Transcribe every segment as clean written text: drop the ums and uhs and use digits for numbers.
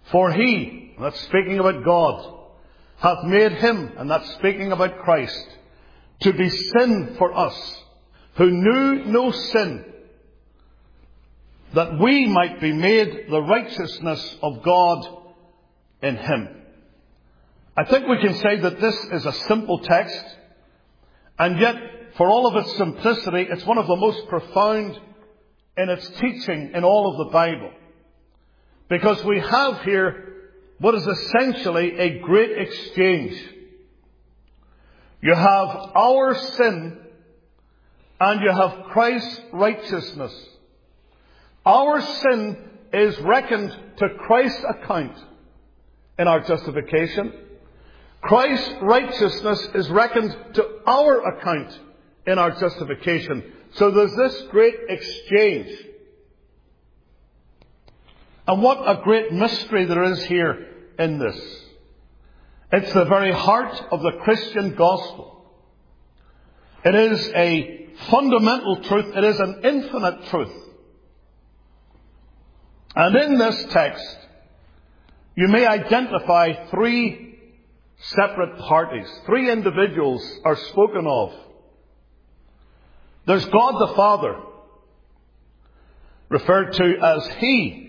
For he, and that's speaking about God, hath made him, and that's speaking about Christ, to be sin for us, who knew no sin, that we might be made the righteousness of God in him. I think we can say that this is a simple text, and yet, for all of its simplicity, it's one of the most profound in its teaching in all of the Bible. Because we have here what is essentially a great exchange. You have our sin and you have Christ's righteousness. Our sin is reckoned to Christ's account in our justification. Christ's righteousness is reckoned to our account in our justification. So there's this great exchange. And what a great mystery there is here in this. It's the very heart of the Christian gospel. It is a fundamental truth. It is an infinite truth. And in this text, you may identify three separate parties. Three individuals are spoken of. There's God the Father, referred to as He,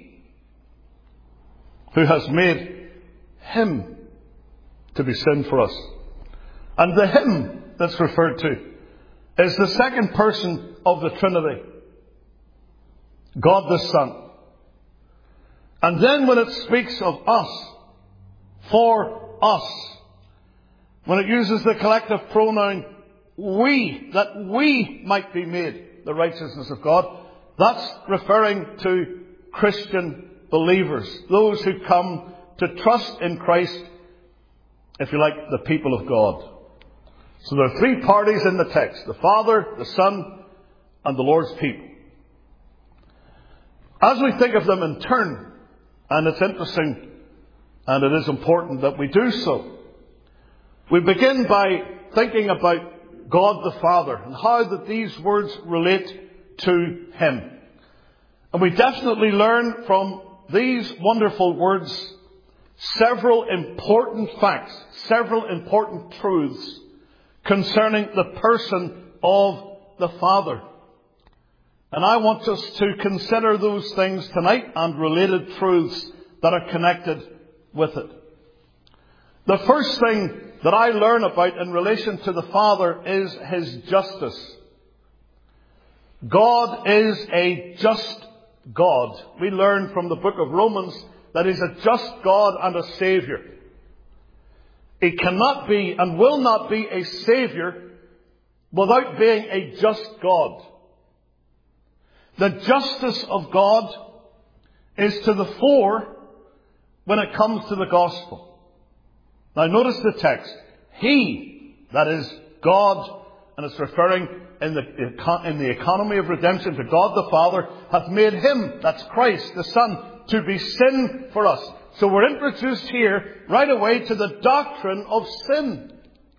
who has made Him to be sin for us. And the Him that's referred to is the second person of the Trinity, God the Son. And then when it speaks of us, for us, when it uses the collective pronoun we, that we might be made the righteousness of God, that's referring to Christian believers, those who come to trust in Christ, if you like, the people of God. So there are three parties in the text: the Father, the Son, and the Lord's people. As we think of them in turn, and it's interesting and it is important that we do so, we begin by thinking about God the Father and how that these words relate to Him. And we definitely learn from these wonderful words several important facts, several important truths concerning the person of the Father. And I want us to consider those things tonight and related truths that are connected with it. The first thing that I learn about in relation to the Father is His justice. God is a just God. We learn from the book of Romans that He's a just God and a Saviour. He cannot be and will not be a Saviour without being a just God. The justice of God is to the fore when it comes to the gospel. Now notice the text. He, that is God, and it's referring in the economy of redemption to God the Father, hath made Him, that's Christ, the Son, to be sin for us. So we're introduced here right away to the doctrine of sin.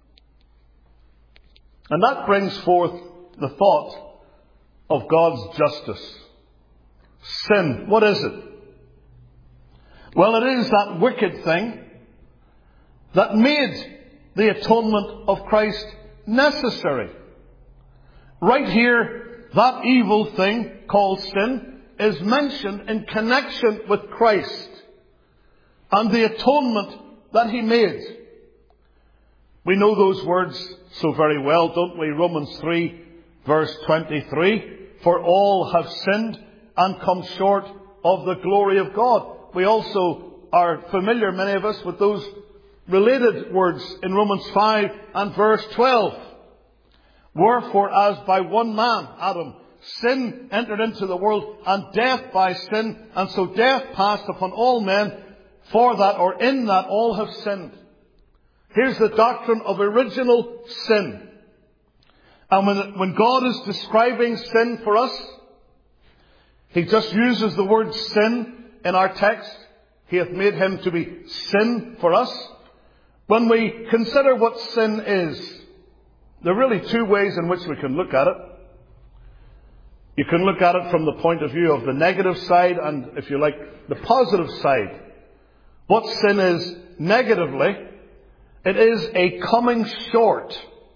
And that brings forth the thought of God's justice. Sin, what is it? Well, it is that wicked thing that made the atonement of Christ necessary. Right here, that evil thing called sin is mentioned in connection with Christ and the atonement that He made. We know those words so very well, don't we? Romans 3, verse 23. For all have sinned and come short of the glory of God. We also are familiar, many of us, with those related words in Romans 5 and verse 12. Wherefore, as by one man, Adam, sin entered into the world, and death by sin, and so death passed upon all men, for that, or in that, all have sinned. Here's the doctrine of original sin. And when God is describing sin for us, He just uses the word sin in our text. He hath made Him to be sin for us. When we consider what sin is, there are really two ways in which we can look at it. You can look at it from the point of view of the negative side and, if you like, the positive side what sin is negatively, it is a coming short.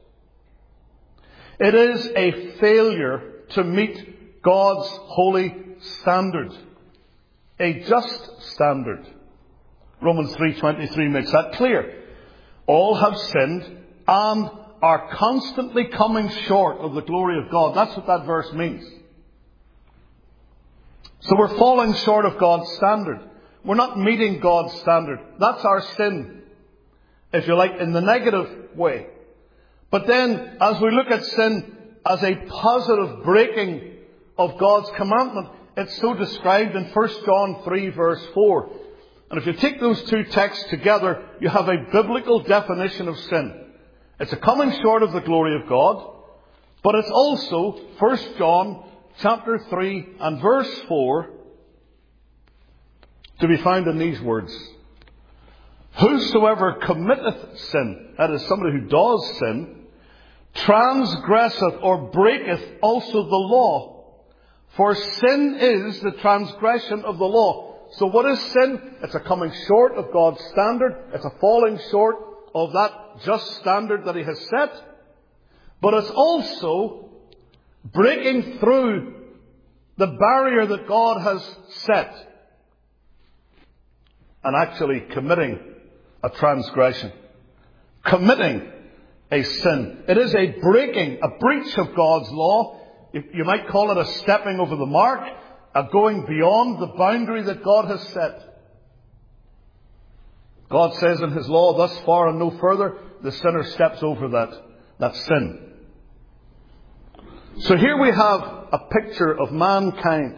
It is a failure to meet God's holy standard. A just standard. Romans 3:23 makes that clear. All have sinned and are constantly coming short of the glory of God. That's what that verse means. So we're falling short of God's standard. We're not meeting God's standard. That's our sin, if you like, in the negative way. But then, as we look at sin as a positive breaking of God's commandment, it's so described in 1 John 3 verse 4. And if you take those two texts together, you have a biblical definition of sin. It's a coming short of the glory of God, but it's also 1 John chapter 3 and verse 4 to be found in these words. Whosoever committeth sin, that is somebody who does sin, transgresseth or breaketh also the law. For sin is the transgression of the law. So what is sin? It's a coming short of God's standard. It's a falling short of that just standard that He has set. But it's also breaking through the barrier that God has set and actually committing a transgression. Committing a sin. It is a breaking, a breach of God's law. You might call it a stepping over the mark, a going beyond the boundary that God has set. God says in His law, thus far and no further, the sinner steps over that. That's sin. So here we have a picture of mankind.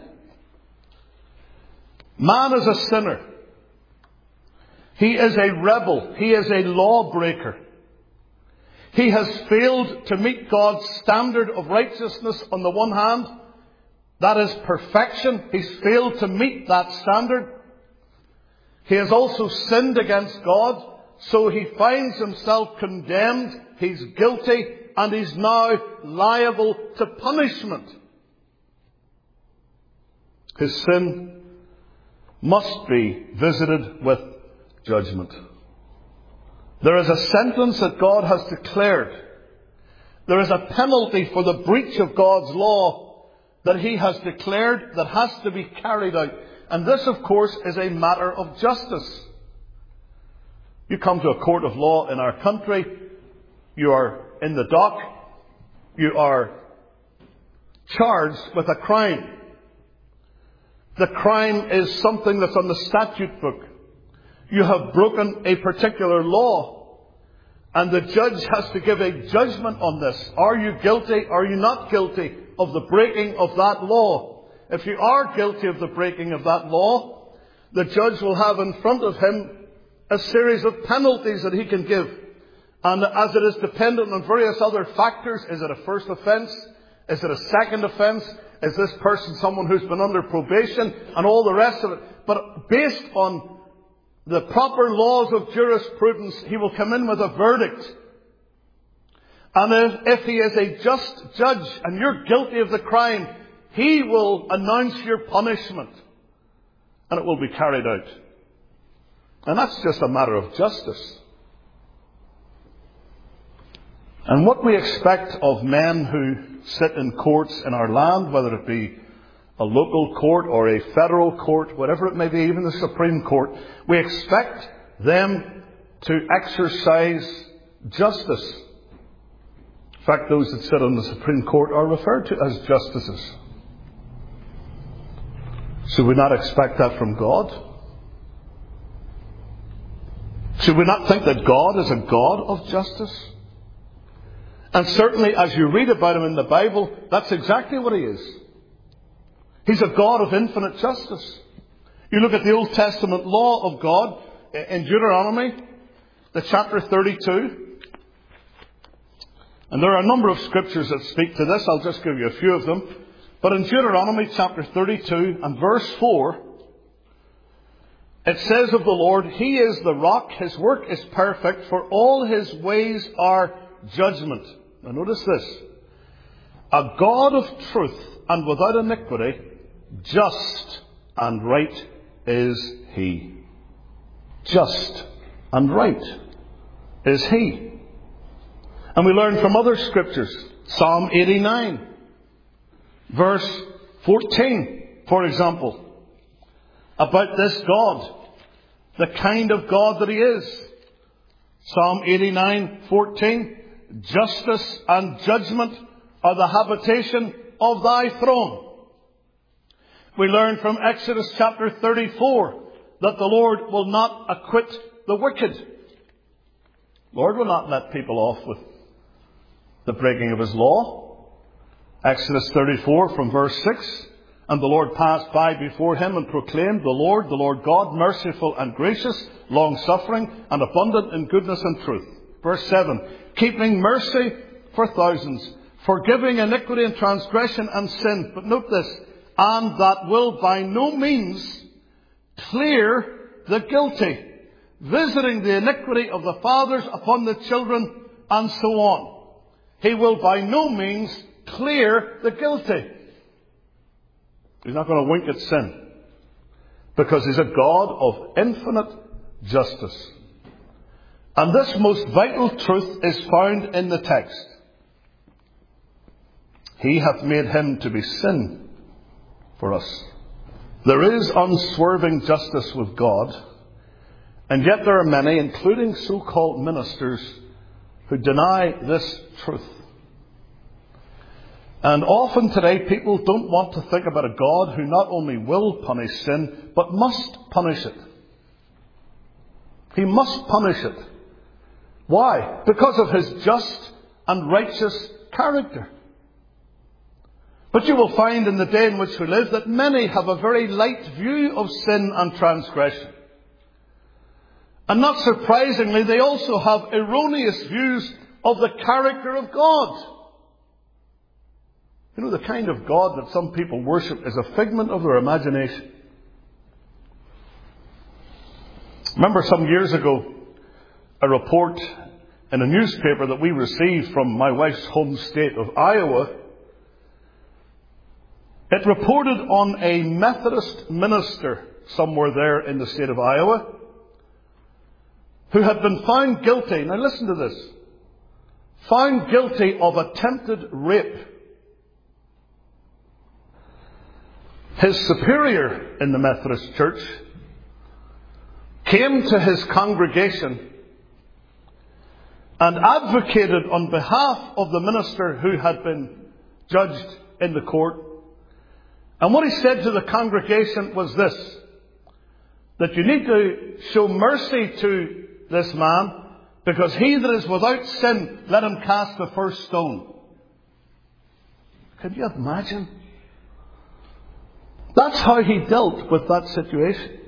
Man is a sinner. He is a rebel. He is a lawbreaker. He has failed to meet God's standard of righteousness on the one hand. That is perfection. He's failed to meet that standard. He has also sinned against God, so he finds himself condemned. He's guilty, and he's now liable to punishment. His sin must be visited with judgment. There is a sentence that God has declared. There is a penalty for the breach of God's law that He has declared that has to be carried out. And this, of course, is a matter of justice. You come to a court of law in our country. You are in the dock. You are charged with a crime. The crime is something that's on the statute book. You have broken a particular law, and the judge has to give a judgment on this. Are you guilty? Are you not guilty of the breaking of that law? If you are guilty of the breaking of that law, the judge will have in front of him a series of penalties that he can give. And as it is dependent on various other factors, is it a first offence? Is it a second offence? Is this person someone who's been under probation? And all the rest of it. But based on the proper laws of jurisprudence, he will come in with a verdict. And if he is a just judge and you're guilty of the crime, he will announce your punishment. And it will be carried out. And that's just a matter of justice. And what we expect of men who sit in courts in our land, whether it be a local court or a federal court, whatever it may be, even the Supreme Court, we expect them to exercise justice. In fact, those that sit on the Supreme Court are referred to as justices. Should we not expect that from God? Should we not think that God is a God of justice? And certainly as you read about Him in the Bible, that's exactly what He is. He's a God of infinite justice. You look at the Old Testament law of God in Deuteronomy, the chapter 32. And there are a number of scriptures that speak to this. I'll just give you a few of them. But in Deuteronomy chapter 32 and verse 4, it says of the Lord, He is the rock, His work is perfect, for all His ways are judgment. Now notice this. A God of truth and without iniquity, just and right is He. just and right is He. And we learn from other scriptures, Psalm 89, verse 14, for example, about this God, the kind of God that He is. Psalm 89:14, justice and judgment are the habitation of Thy throne. We learn from Exodus chapter 34 that the Lord will not acquit the wicked. Lord will not let people off with the breaking of His law. Exodus 34 from verse 6, and the Lord passed by before him and proclaimed, the Lord God, merciful and gracious, long-suffering and abundant in goodness and truth. Verse 7, keeping mercy for thousands, forgiving iniquity and transgression and sin. But note this, and that will by no means clear the guilty, visiting the iniquity of the fathers upon the children, and so on. He will by no means clear the guilty. He's not going to wink at sin, because He's a God of infinite justice. And this most vital truth is found in the text. He hath made Him to be sin for us. There is unswerving justice with God, and yet there are many, including so-called ministers, who deny this truth. And often today people don't want to think about a God who not only will punish sin, but must punish it. He must punish it. Why? Because of His just and righteous character. But you will find in the day in which we live that many have a very light view of sin and transgression. And not surprisingly, they also have erroneous views of the character of God. You know, the kind of God that some people worship is a figment of their imagination. Remember some years ago, a report in a newspaper that we received from my wife's home state of Iowa. It reported on a Methodist minister somewhere there in the state of Iowa who had been found guilty, now listen to this, found guilty of attempted rape. His superior in the Methodist Church came to his congregation and advocated on behalf of the minister who had been judged in the court. And what he said to the congregation was this, that you need to show mercy to this man, because he that is without sin, let him cast the first stone. Can you imagine? That's how he dealt with that situation.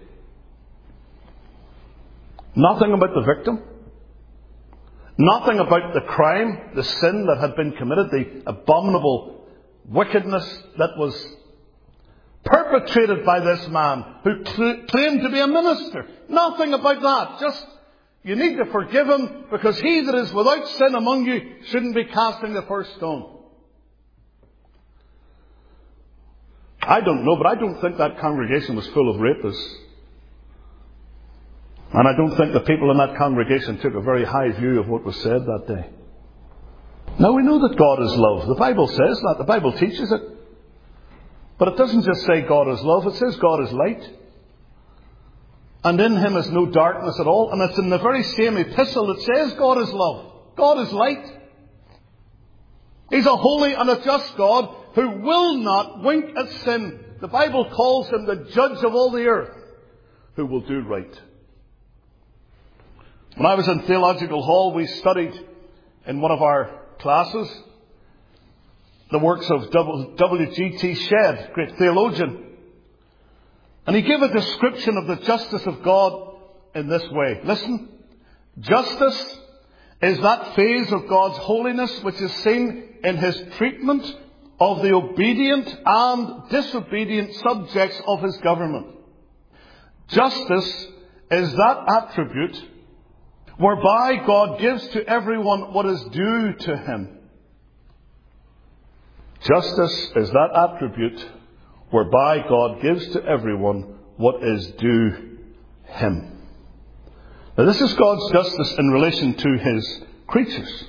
Nothing about the victim. Nothing about the crime, the sin that had been committed, the abominable wickedness that was perpetrated by this man who claimed to be a minister. Nothing about that. Just, you need to forgive him, because he that is without sin among you shouldn't be casting the first stone. I don't know, but I don't think that congregation was full of rapists. And I don't think the people in that congregation took a very high view of what was said that day. Now we know that God is love. The Bible says that. The Bible teaches it. But it doesn't just say God is love. It says God is light. And in Him is no darkness at all. And it's in the very same epistle that says God is love. God is light. He's a holy and a just God who will not wink at sin. The Bible calls Him the judge of all the earth, who will do right. When I was in theological hall, we studied in one of our classes the works of W.G.T. Shedd, great theologian. And he gave a description of the justice of God in this way. Listen. Justice is that phase of God's holiness which is seen in His treatment of the obedient and disobedient subjects of His government. Justice is that attribute whereby God gives to everyone what is due to him. Justice is that attribute whereby God gives to everyone what is due Him. Now, this is God's justice in relation to His creatures.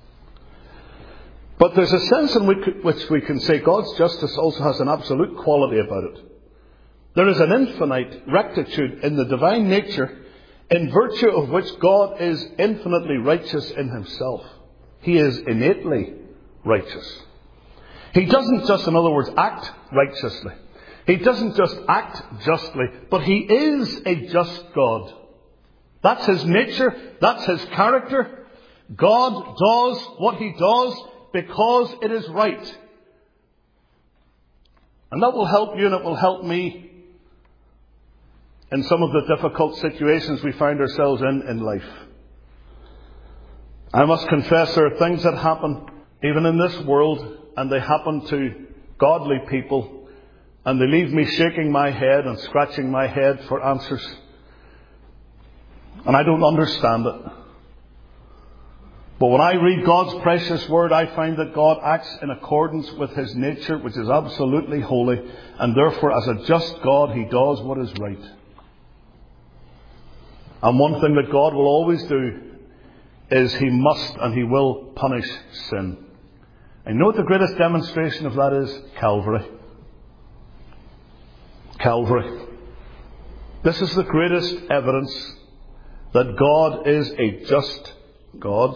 But there's a sense in which we can say God's justice also has an absolute quality about it. There is an infinite rectitude in the divine nature, in virtue of which God is infinitely righteous in Himself. He is innately righteous. He doesn't just, in other words, act righteously. He doesn't just act justly, but He is a just God. That's His nature. That's His character. God does what He does because it is right. And that will help you and it will help me in some of the difficult situations we find ourselves in life. I must confess there are things that happen even in this world, and they happen to godly people, and they leave me shaking my head and scratching my head for answers. And I don't understand it. But when I read God's precious word, I find that God acts in accordance with His nature, which is absolutely holy, and therefore as a just God, He does what is right. And one thing that God will always do is He must and He will punish sin. And you know what the greatest demonstration of that is? Calvary. Calvary. This is the greatest evidence that God is a just God.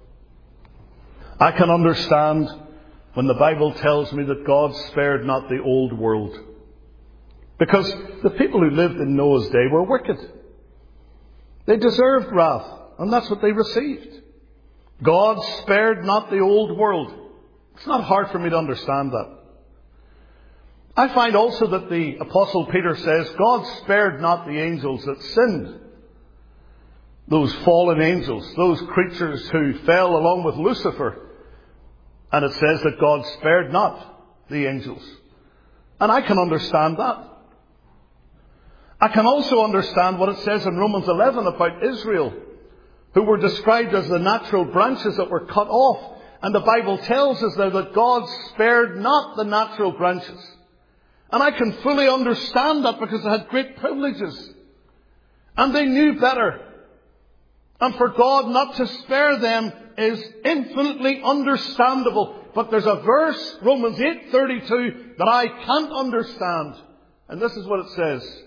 I can understand when the Bible tells me that God spared not the old world. Because the people who lived in Noah's day were wicked. They deserved wrath, and that's what they received. God spared not the old world. It's not hard for me to understand that. I find also that the Apostle Peter says, God spared not the angels that sinned. Those fallen angels, those creatures who fell along with Lucifer. And it says that God spared not the angels. And I can understand that. I can also understand what it says in Romans 11 about Israel, who were described as the natural branches that were cut off. And the Bible tells us there that God spared not the natural branches. And I can fully understand that because they had great privileges. And they knew better. And for God not to spare them is infinitely understandable. But there's a verse, Romans 8:32, that I can't understand. And this is what it says.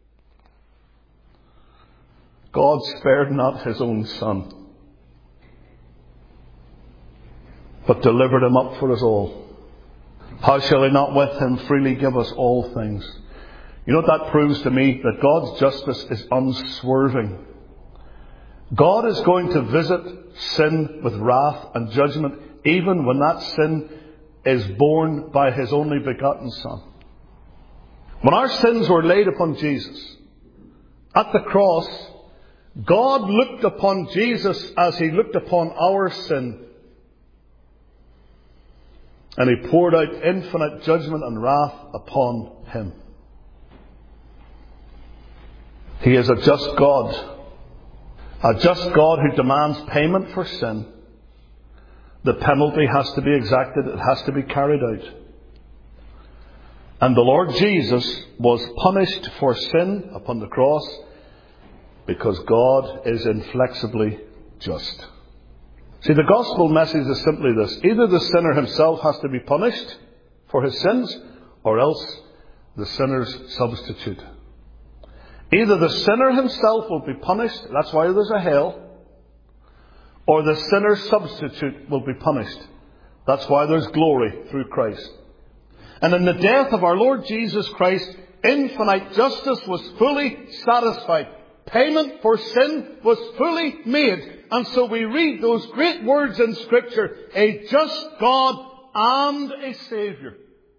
God spared not His own Son, but delivered Him up for us all. How shall He not with Him freely give us all things? You know what that proves to me? That God's justice is unswerving. God is going to visit sin with wrath and judgment, even when that sin is borne by His only begotten Son. When our sins were laid upon Jesus at the cross, God looked upon Jesus as He looked upon our sin. And He poured out infinite judgment and wrath upon Him. He is a just God. A just God who demands payment for sin. The penalty has to be exacted. It has to be carried out. And the Lord Jesus was punished for sin upon the cross because God is inflexibly just. See, the gospel message is simply this. Either the sinner himself has to be punished for his sins, or else the sinner's substitute. Either the sinner himself will be punished, that's why there's a hell, or the sinner's substitute will be punished. That's why there's glory through Christ. And in the death of our Lord Jesus Christ, infinite justice was fully satisfied. Payment for sin was fully made. And so we read those great words in Scripture, a just God and a Saviour.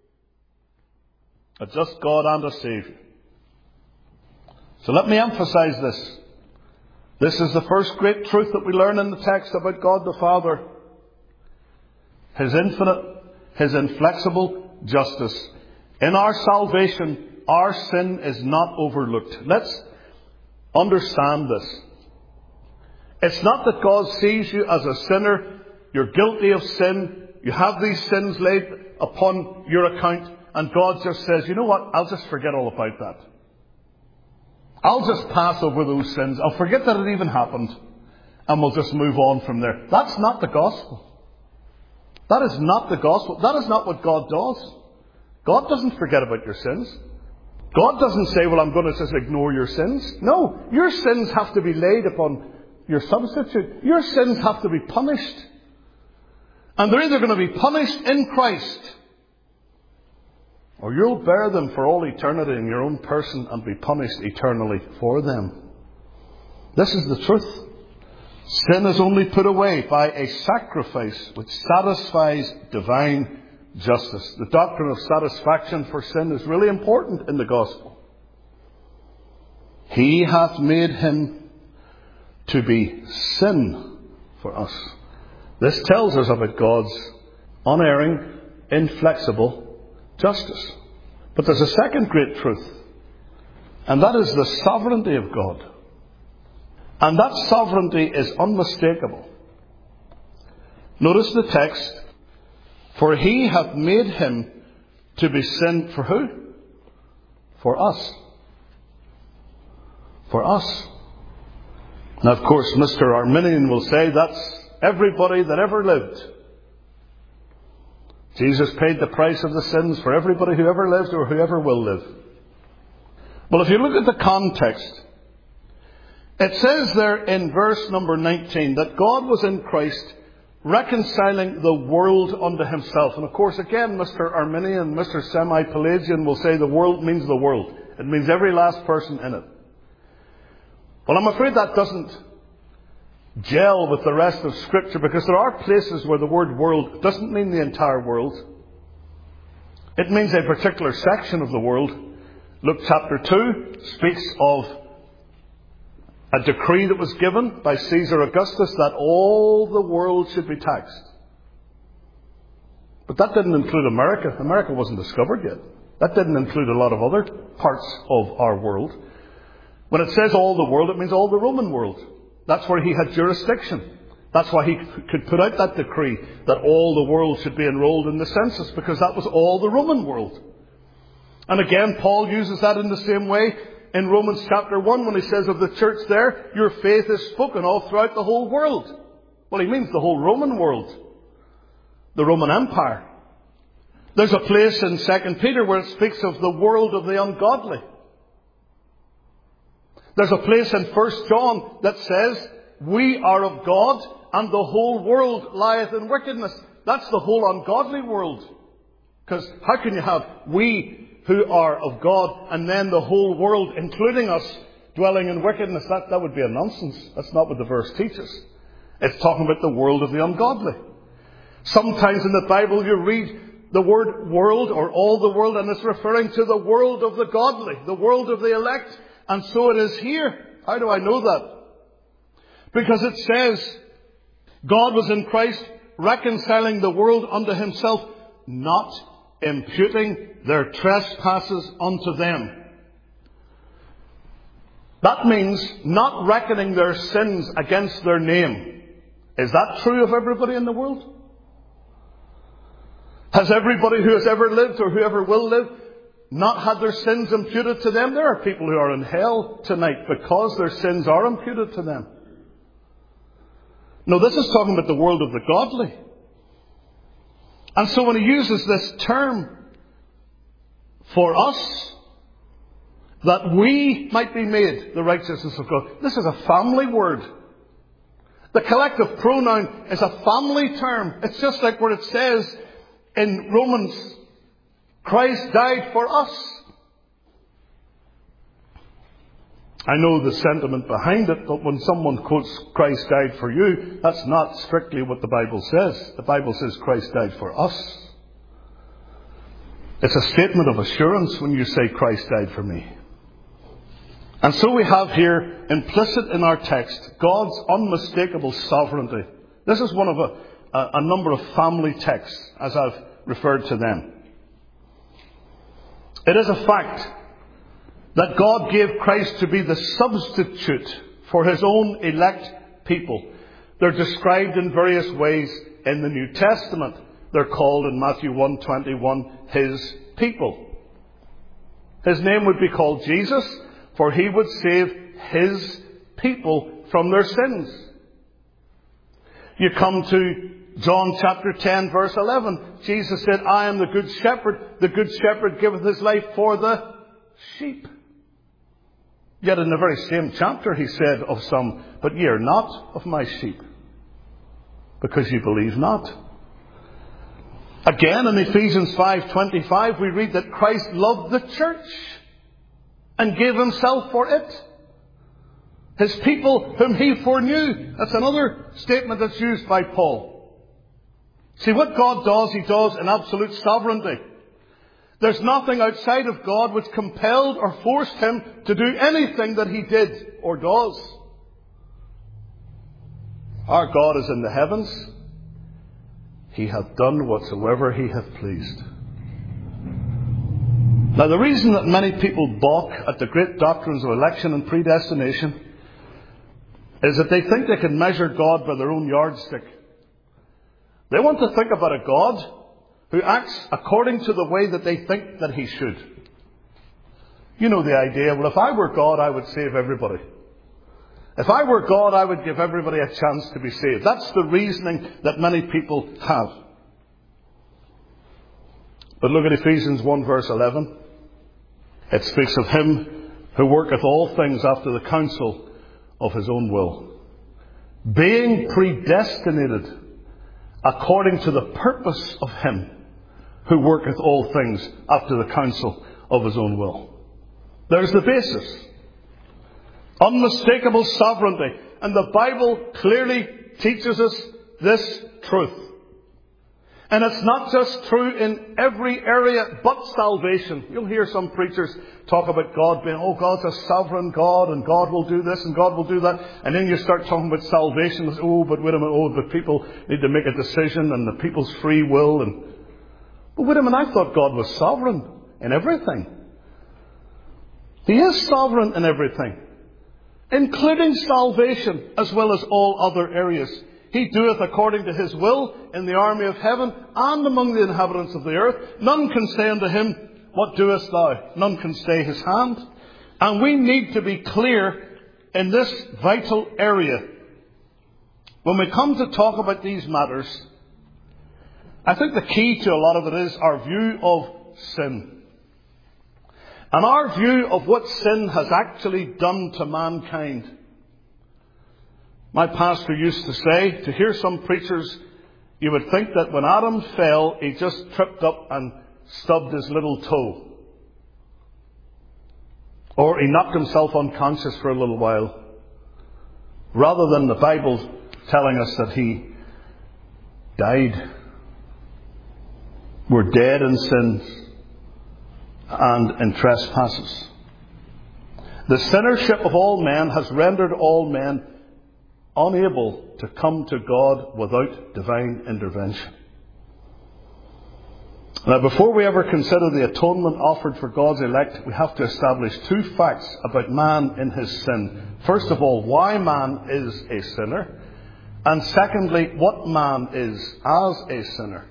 A just God and a Saviour. So let me emphasize this. This is the first great truth that we learn in the text about God the Father. His infinite, His inflexible justice. In our salvation, our sin is not overlooked. Let's understand this. It's not that God sees you as a sinner. You're guilty of sin. You have these sins laid upon your account. And God just says, you know what? I'll just forget all about that. I'll just pass over those sins. I'll forget that it even happened. And we'll just move on from there. That's not the gospel. That is not the gospel. That is not what God does. God doesn't forget about your sins. God doesn't say, well, I'm going to just ignore your sins. No, your sins have to be laid upon your substitute. Your sins have to be punished. And they're either going to be punished in Christ, or you'll bear them for all eternity in your own person and be punished eternally for them. This is the truth. Sin is only put away by a sacrifice which satisfies divine justice. The doctrine of satisfaction for sin is really important in the gospel. He hath made him to be sin for us. This tells us about God's unerring, inflexible justice. But there's a second great truth, and that is the sovereignty of God. And that sovereignty is unmistakable. Notice the text. For he hath made him to be sin for who? For us. For us. Now, of course, Mr. Arminian will say that's everybody that ever lived. Jesus paid the price of the sins for everybody who ever lived or who ever will live. Well, if you look at the context, it says there in verse number 19 that God was in Christ reconciling the world unto himself. And of course, again, Mr. Arminian, Mr. Semi-Pelagian will say the world means the world. It means every last person in it. Well, I'm afraid that doesn't gel with the rest of Scripture, because there are places where the word world doesn't mean the entire world. It means a particular section of the world. Luke chapter 2 speaks of a decree that was given by Caesar Augustus that all the world should be taxed. But that didn't include America. America wasn't discovered yet. That didn't include a lot of other parts of our world. When it says all the world, it means all the Roman world. That's where he had jurisdiction. That's why he could put out that decree that all the world should be enrolled in the census, because that was all the Roman world. And again, Paul uses that in the same way in Romans chapter 1 when he says of the church there, your faith is spoken all throughout the whole world. Well, he means the whole Roman world, the Roman Empire. There's a place in 2 Peter where it speaks of the world of the ungodly. There's a place in 1 John that says, we are of God and the whole world lieth in wickedness. That's the whole ungodly world. Because how can you have we who are of God and then the whole world, including us, dwelling in wickedness? That would be a nonsense. That's not what the verse teaches. It's talking about the world of the ungodly. Sometimes in the Bible you read the word world or all the world, and it's referring to the world of the godly, the world of the elect. And so it is here. How do I know that? Because it says, God was in Christ reconciling the world unto himself, not imputing their trespasses unto them. That means not reckoning their sins against their name. Is that true of everybody in the world? Has everybody who has ever lived or who ever will live not had their sins imputed to them? There are people who are in hell tonight because their sins are imputed to them. No, this is talking about the world of the godly. And so when he uses this term for us, that we might be made the righteousness of God, this is a family word. The collective pronoun is a family term. It's just like where it says in Romans, Christ died for us. I know the sentiment behind it, but when someone quotes Christ died for you, that's not strictly what the Bible says. The Bible says Christ died for us. It's a statement of assurance when you say Christ died for me. And so we have here, implicit in our text, God's unmistakable sovereignty. This is one of a number of family texts, as I've referred to them. It is a fact that God gave Christ to be the substitute for his own elect people. They're described in various ways in the New Testament. They're called in Matthew 1:21 his people. His name would be called Jesus, for he would save his people from their sins. You come to John chapter 10 verse 11. Jesus said, I am the good shepherd. The good shepherd giveth his life for the sheep. Yet in the very same chapter he said of some, but ye are not of my sheep, because you believe not. Again in Ephesians 5:25 we read that Christ loved the church and gave himself for it. His people whom he foreknew. That's another statement that's used by Paul. See, what God does, he does in absolute sovereignty. There's nothing outside of God which compelled or forced him to do anything that he did or does. Our God is in the heavens. He hath done whatsoever he hath pleased. Now, the reason that many people balk at the great doctrines of election and predestination is that they think they can measure God by their own yardstick. They want to think about a God who acts according to the way that they think that he should. You know the idea, well, if I were God, I would save everybody. If I were God, I would give everybody a chance to be saved. That's the reasoning that many people have. But look at Ephesians 1 verse 11. It speaks of him who worketh all things after the counsel of his own will, being predestinated according to the purpose of him who worketh all things after the counsel of his own will. There's the basis. Unmistakable sovereignty. And the Bible clearly teaches us this truth. And it's not just true in every area but salvation. You'll hear some preachers talk about God being, oh, God's a sovereign God and God will do this and God will do that. And then you start talking about salvation. Oh, but wait a minute, oh, but people need to make a decision and the people's free will. But wait a minute, I thought God was sovereign in everything. He is sovereign in everything, including salvation as well as all other areas. He doeth according to his will in the army of heaven and among the inhabitants of the earth. None can say unto him, what doest thou? None can stay his hand. And we need to be clear in this vital area. When we come to talk about these matters, I think the key to a lot of it is our view of sin. And our view of what sin has actually done to mankind. My pastor used to say, to hear some preachers, you would think that when Adam fell, he just tripped up and stubbed his little toe. Or he knocked himself unconscious for a little while. Rather than the Bible telling us that he died. We're dead in sins and in trespasses. The sinnership of all men has rendered all men unable to come to God without divine intervention. Now, before we ever consider the atonement offered for God's elect, we have to establish two facts about man in his sin. First of all, why man is a sinner. And secondly, what man is as a sinner.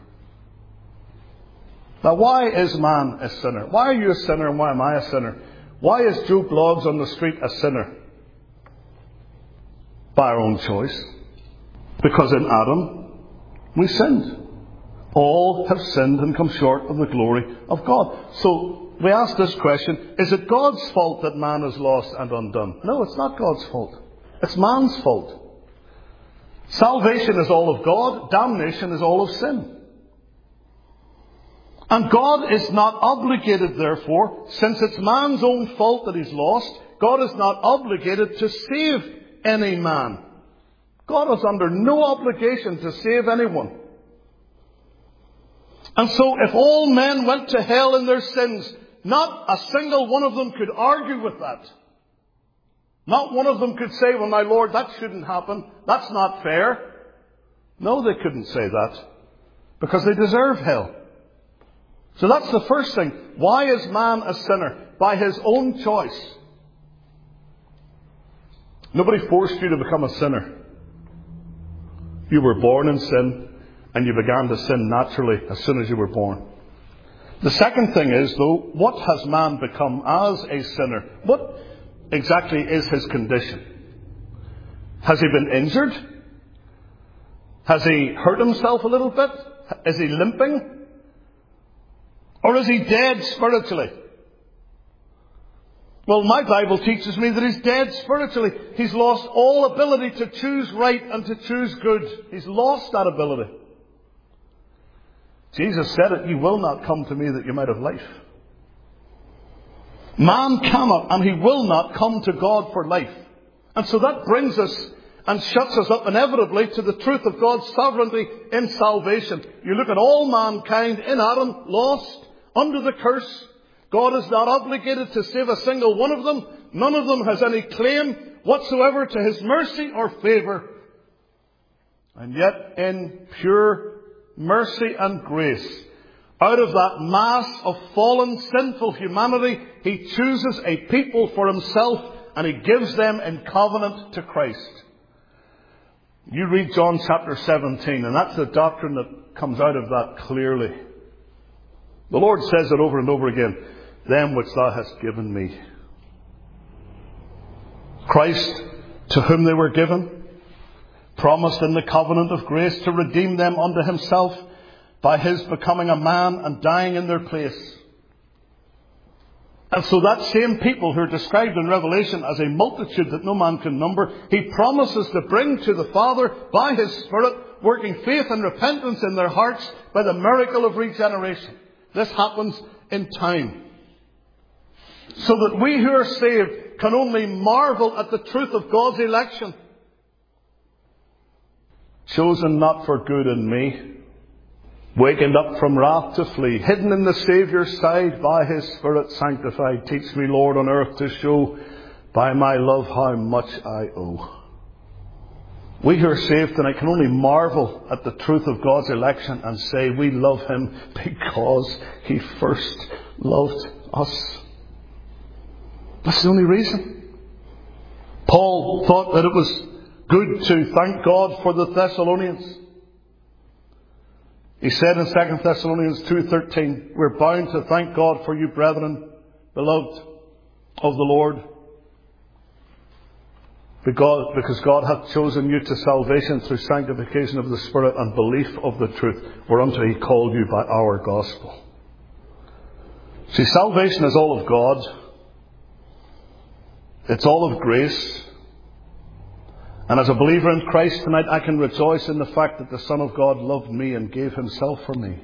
Now, why is man a sinner? Why are you a sinner and why am I a sinner? Why is Joe Bloggs on the street a sinner? By our own choice. Because in Adam, we sinned. All have sinned and come short of the glory of God. So we ask this question, is it God's fault that man is lost and undone? No, it's not God's fault. It's man's fault. Salvation is all of God. Damnation is all of sin. And God is not obligated, therefore, since it's man's own fault that he's lost, God is not obligated to save any man. God is under no obligation to save anyone. And so if all men went to hell in their sins, not a single one of them could argue with that. Not one of them could say, well, my Lord, that shouldn't happen. That's not fair. No, they couldn't say that. Because they deserve hell. So that's the first thing. Why is man a sinner? By his own choice. Nobody forced you to become a sinner. You were born in sin, and you began to sin naturally as soon as you were born. The second thing is, though, what has man become as a sinner? exactly is his condition? Has he been injured? Has he hurt himself a little bit? Is he limping? Or is he dead spiritually? Well, my Bible teaches me that he's dead spiritually. He's lost all ability to choose right and to choose good. He's lost that ability. Jesus said it, "You will not come to me that you might have life." Man cannot and he will not come to God for life. And so that brings us and shuts us up inevitably to the truth of God's sovereignty in salvation. You look at all mankind in Adam, lost, under the curse. God is not obligated to save a single one of them. None of them has any claim whatsoever to his mercy or favour. And yet, in pure mercy and grace, out of that mass of fallen, sinful humanity, he chooses a people for himself and he gives them in covenant to Christ. You read John chapter 17, and that's the doctrine that comes out of that clearly. The Lord says it over and over again, "Them which thou hast given me." Christ, to whom they were given, promised in the covenant of grace to redeem them unto himself by his becoming a man and dying in their place. And so that same people who are described in Revelation as a multitude that no man can number, he promises to bring to the Father by his Spirit, working faith and repentance in their hearts by the miracle of regeneration. This happens in time. So that we who are saved can only marvel at the truth of God's election. Chosen not for good in me, wakened up from wrath to flee, hidden in the Saviour's side, by his Spirit sanctified. Teach me, Lord, on earth to show by my love how much I owe. We who are saved tonight can only marvel at the truth of God's election and say we love him because he first loved us. That's the only reason. Paul thought that it was good to thank God for the Thessalonians. He said in 2 Thessalonians 2:13, "We're bound to thank God for you, brethren, beloved of the Lord, because God hath chosen you to salvation through sanctification of the Spirit and belief of the truth, whereunto he called you by our gospel." See, salvation is all of God. It's all of grace. And as a believer in Christ tonight, I can rejoice in the fact that the Son of God loved me and gave himself for me.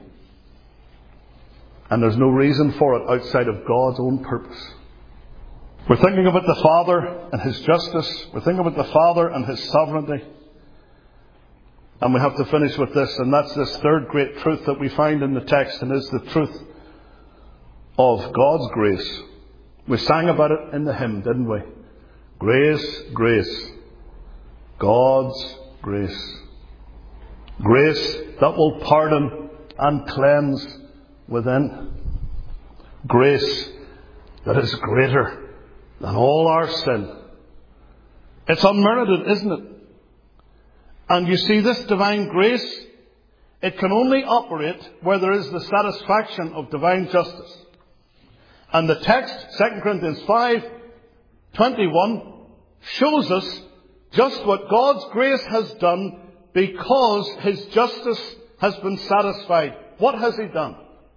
And there's no reason for it outside of God's own purpose. We're thinking about the Father and his justice. We're thinking about the Father and his sovereignty. And we have to finish with this, and that's this third great truth that we find in the text, and is the truth of God's grace. We sang about it in the hymn, didn't we? Grace, grace. God's grace. Grace that will pardon and cleanse within. Grace that is greater than all our sin. It's unmerited, isn't it? And you see, this divine grace, it can only operate where there is the satisfaction of divine justice. And the text, 2 Corinthians 5:21, shows us just what God's grace has done because his justice has been satisfied. What has he done?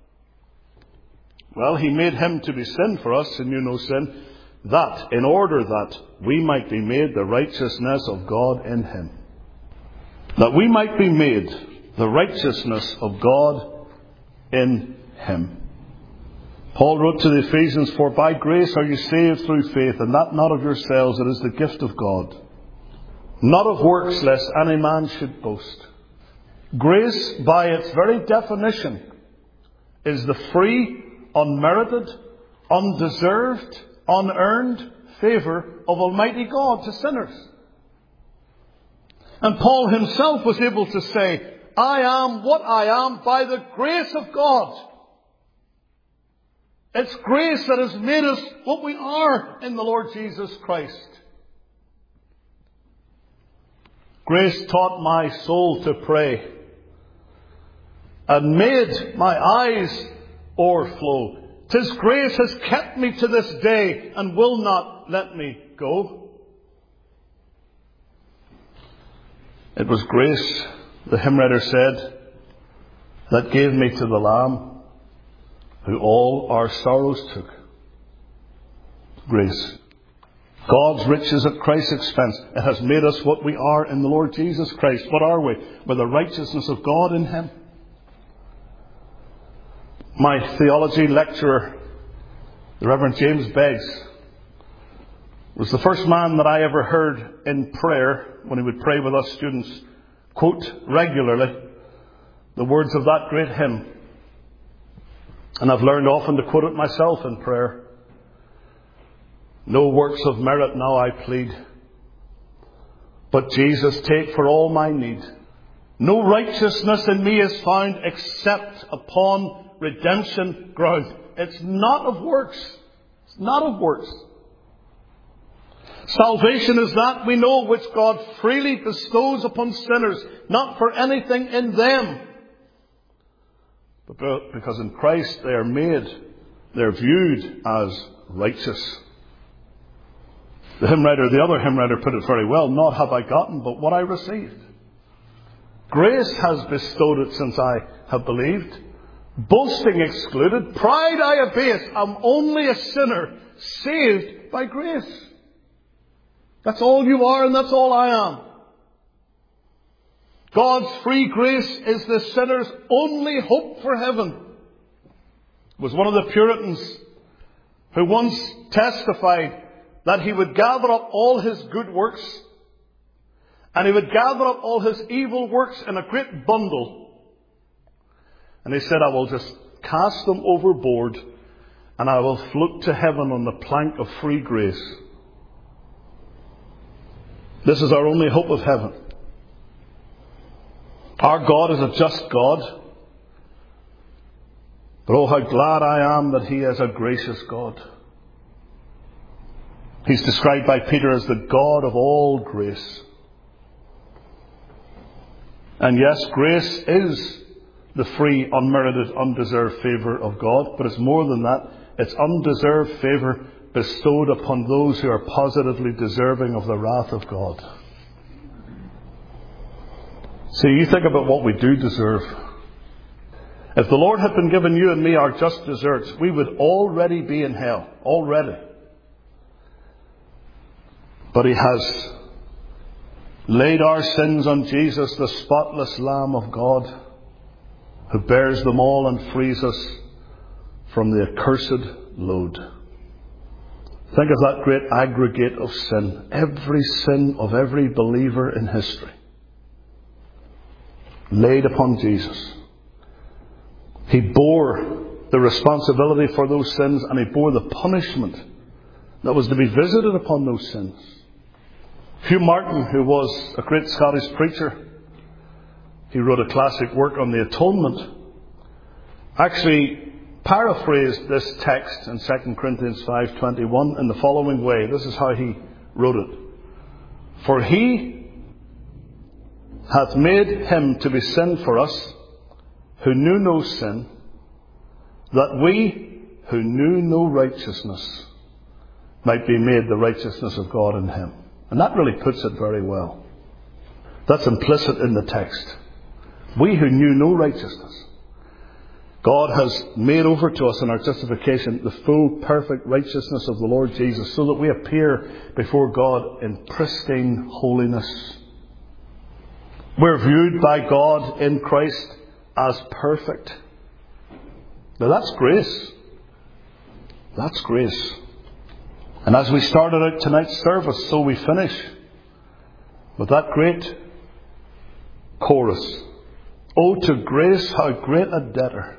Well, he made him to be sin for us, and knew no sin, that in order that we might be made the righteousness of God in him. That we might be made the righteousness of God in him. Paul wrote to the Ephesians, "For by grace are you saved through faith, and that not of yourselves, it is the gift of God. Not of works, lest any man should boast." Grace, by its very definition, is the free, unmerited, undeserved, unearned favour of Almighty God to sinners. And Paul himself was able to say, "I am what I am by the grace of God." It's grace that has made us what we are in the Lord Jesus Christ. Grace taught my soul to pray and made my eyes o'erflow 'Tis grace has kept me to this day and will not let me go. It was grace, the hymn writer said, that gave me to the Lamb, who all our sorrows took. Grace. God's riches at Christ's expense. It has made us what we are in the Lord Jesus Christ. What are we? We're the righteousness of God in Him. My theology lecturer, the Reverend James Beggs, was the first man that I ever heard in prayer, when he would pray with us students, quote regularly the words of that great hymn. And I've learned often to quote it myself in prayer. No works of merit now I plead, but Jesus take for all my need. No righteousness in me is found except upon redemption ground. It's not of works. It's not of works. Salvation is that we know which God freely bestows upon sinners, not for anything in them, but because in Christ they are made, they're viewed as righteous. The other hymn writer put it very well, not have I gotten, but what I received. Grace has bestowed it since I have believed. Boasting excluded, pride I abase. I'm only a sinner saved by grace. That's all you are and that's all I am. God's free grace is the sinner's only hope for heaven. It was one of the Puritans who once testified that he would gather up all his good works and he would gather up all his evil works in a great bundle. And he said, I will just cast them overboard and I will float to heaven on the plank of free grace. This is our only hope of heaven. Our God is a just God. But oh, how glad I am that He is a gracious God. He's described by Peter as the God of all grace. And yes, grace is the free, unmerited, undeserved favour of God. But it's more than that. It's undeserved favour bestowed upon those who are positively deserving of the wrath of God. See, you think about what we do deserve. If the Lord had been given you and me our just deserts, we would already be in hell. Already. But He has laid our sins on Jesus, the spotless Lamb of God, who bears them all and frees us from the accursed load. Think of that great aggregate of sin. Every sin of every believer in history laid upon Jesus. He bore the responsibility for those sins and He bore the punishment that was to be visited upon those sins. Hugh Martin, who was a great Scottish preacher, he wrote a classic work on the atonement, actually paraphrased this text in 2 Corinthians 5:21 in the following way. This is how he wrote it. For He hath made Him to be sin for us, who knew no sin, that we, who knew no righteousness, might be made the righteousness of God in Him. And that really puts it very well. That's implicit in the text. We who knew no righteousness, God has made over to us in our justification the full, perfect righteousness of the Lord Jesus, so that we appear before God in pristine holiness. We're viewed by God in Christ as perfect. Now that's grace. That's grace. And as we started out tonight's service, so we finish with that great chorus. Oh, to grace, how great a debtor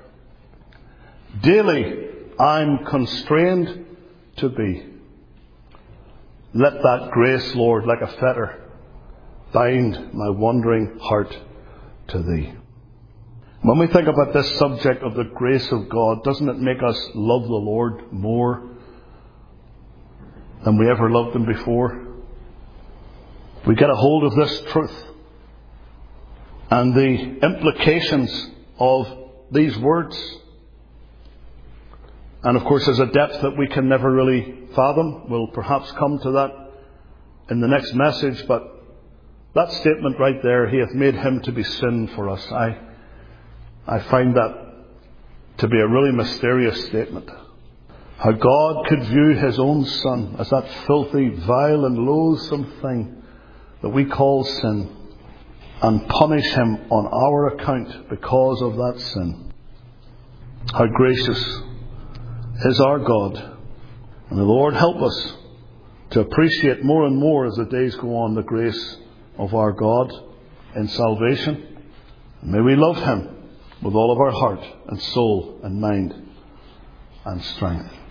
daily I'm constrained to be. Let that grace, Lord, like a fetter, bind my wandering heart to Thee. When we think about this subject of the grace of God, doesn't it make us love the Lord more than we ever loved Him before? We get a hold of this truth and the implications of these words. And of course, there's a depth that we can never really fathom. We'll perhaps come to that in the next message, but that statement right there, he hath made him to be sin for us. I find that to be a really mysterious statement. How God could view his own Son as that filthy, vile and loathsome thing that we call sin, and punish him on our account because of that sin. How gracious is our God. And the Lord help us to appreciate more and more as the days go on the grace of our God in salvation. And may we love him with all of our heart and soul and mind and strength.